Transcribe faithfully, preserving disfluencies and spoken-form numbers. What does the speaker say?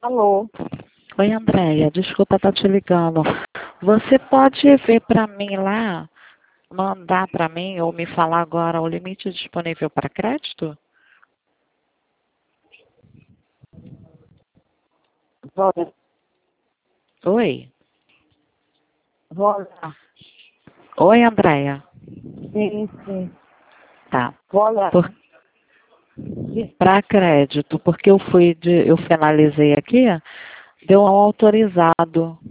Alô? Oi, Andréia, desculpa estar te ligando. Você pode ver para mim lá, mandar para mim ou me falar agora o limite disponível para crédito? Vou, Oi? vou olhar. Oi, Andréia. Sim, sim. Tá. Vou olhar. Por... Para crédito, porque eu fui de, eu finalizei aqui, deu um autorizado.